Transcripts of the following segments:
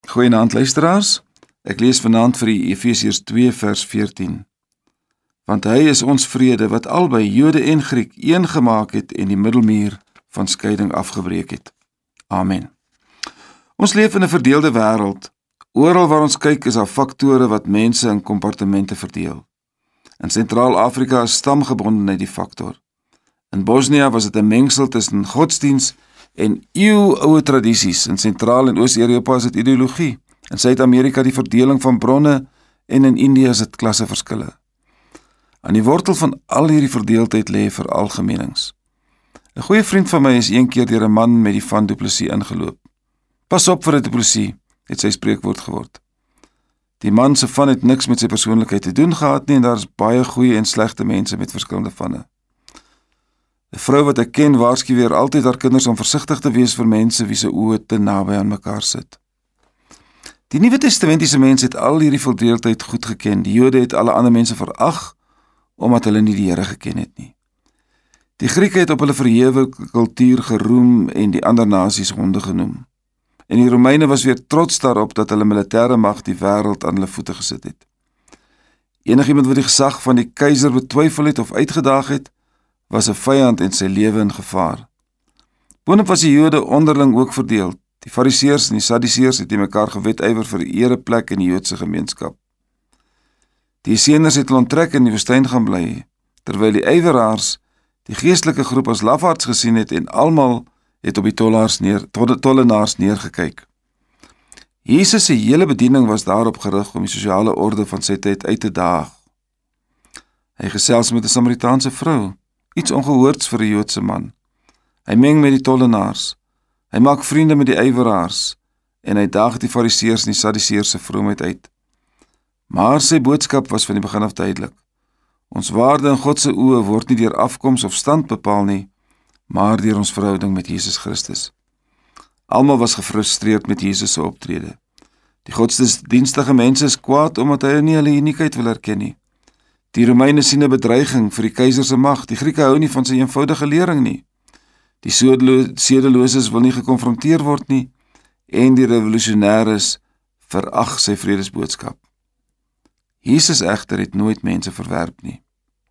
Goeienaand luisteraars, ek lees vanaand vir u Efesiërs 2 vers 14. Want hy is ons vrede wat albei Jode en Griek een gemaak het en die middelmuur van skeiding afgebreek het. Amen. Ons leef in 'n verdeelde wêreld. Oral waar ons kyk is daar faktore wat mense in kompartemente verdeel. In Sentraal-Afrika is stamgebondenheid die faktor. In Bosnië was dit 'n mengsel tussen godsdiens en eeuwenoude tradisies. In Sentraal- en Oos-Europa is dit ideologie. In Suid-Amerika die verdeling van bronne en in Indië is dit klasseverskille. Aan die wortel van al hierdie verdeeldheid lê veralgemenings. 'n Goeie vriend van my is een keer deur 'n man met die van Du Plessis ingeloop. Pas op vir 'n Du Plessis, het sy spreekwoord geword. Die man se van het niks met sy persoonlikheid te doen gehad nie en daar is baie goeie en slegte mense met verskillende vanne. 'n Vrou wat ek ken waarsku weer altyd haar kinders om versigtig te wees vir mense wie se oë te naby aan mekaar sit. Die Nuwe Testamentiese mens het al hierdie verdeeldheid goed geken. Die Jode het alle ander mense verag omdat hulle nie die Here geken het nie. Die Grieke het op hulle verhewe kultuur geroem en die ander nasies honde genoem. En die Romeine was weer trots daarop dat hulle militêre mag die wêreld aan hulle voete gesit het. Enigiemand wat die gesag van die keiser betwyfel het of uitgedaag het, was 'n vyand en sy lewe in gevaar. Boonop was die Jode onderling ook verdeel. Die Fariseërs en die Sadduseërs het in mekaar gewetwywer vir 'n ereplek in die Joodse gemeenskap. Die Esseniërs het hulle onttrek in die woestyn gaan bly, terwyl die ywerraars die geestelike groep as lafaards gesien het en almal het op die tollenaars neergekyk. Jesus se hele bediening was daarop gerig om die sosiale orde van sy tyd uit te daag. Hy gesels met 'n Samaritaanse vrou, iets ongehoords vir 'n Joodse man. Hy meng met die tollenaars, hy maak vriende met die ywerraars en hy daag die Fariseërs en die Sadduseërs se vroomheid uit. Maar sy boodskap was van die begin af duidelik. Ons waarde in God se oë word nie deur afkoms of stand bepaal nie, maar deur ons verhouding met Jesus Christus. Almal was gefrustreerd met Jesus se optrede. Die godsdienstige mense is kwaad omdat hy nie hulle uniekheid wil erken nie. Die Romeine sien 'n bedreiging vir die keiser se mag. Die Grieke hou nie van sy eenvoudige lering nie. Die sedeloses wil nie gekonfronteer word nie en die revolusionêres verag sy vredesboodskap. Jesus egter het nooit mense verwerp nie.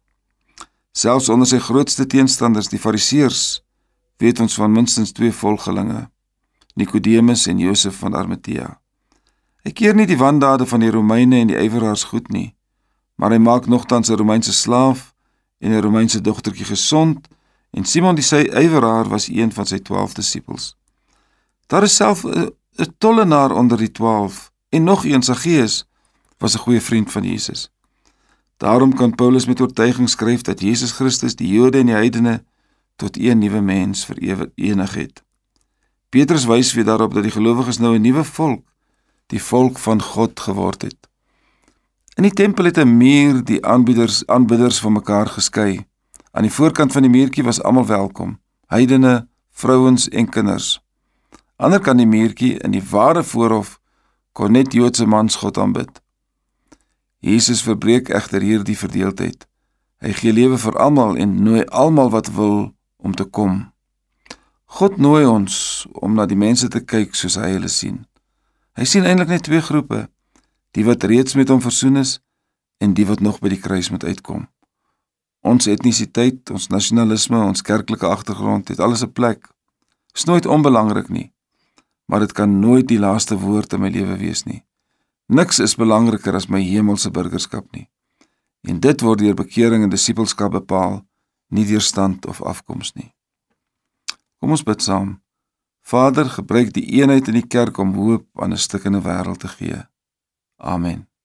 Selfs onder sy grootste teenstanders, die Fariseërs, weet ons van minstens 2 volgelinge, Nikodemus en Josef van Arimatea. Hy keer nie die wandade van die Romeine en die ywerraars goed nie, maar hy maak nogtans 'n Romeinse slaaf en 'n Romeinse dogtertjie gesond, en Simon die sy ywerraar was een van sy 12 disippels. Daar is self 'n tollenaar onder die 12, en nog een, Saggeus, was 'n goeie vriend van Jesus. Daarom kan Paulus met oortuiging skryf dat Jesus Christus die Jode en die heidene tot een nuwe mens verenig het. Petrus wys weer daarop dat die gelowiges nou 'n nuwe volk, die volk van God geword het. In die tempel het 'n muur die aanbidders van mekaar geskei. Aan die voorkant van die muurtjie was almal welkom, heidene, vrouens en kinders. Ander kant die muurtjie in die ware voorhof kon net Joodse mans God aanbid. Jesus verbreek egter hierdie verdeeldheid. Hy gee lewe vir almal en nooi almal wat wil om te kom. God nooi ons om na die mense te kyk soos hy hulle sien. Hy sien eintlik net 2 groepe, die wat reeds met hom versoen is en die wat nog by die kruis moet uitkom. Ons etnisiteit, ons nasionalisme, ons kerklike agtergrond het alles 'n plek. Is nooit onbelangrik nie, maar dit kan nooit die laaste woord in my lewe wees nie. Niks is belangriker as my hemelse burgerskap nie. En dit word deur bekering en disippelskap bepaal, nie deur stand of afkoms nie. Kom ons bid saam. Vader, gebruik die eenheid in die kerk om hoop aan 'n stikkende wêreld te gee. Amen.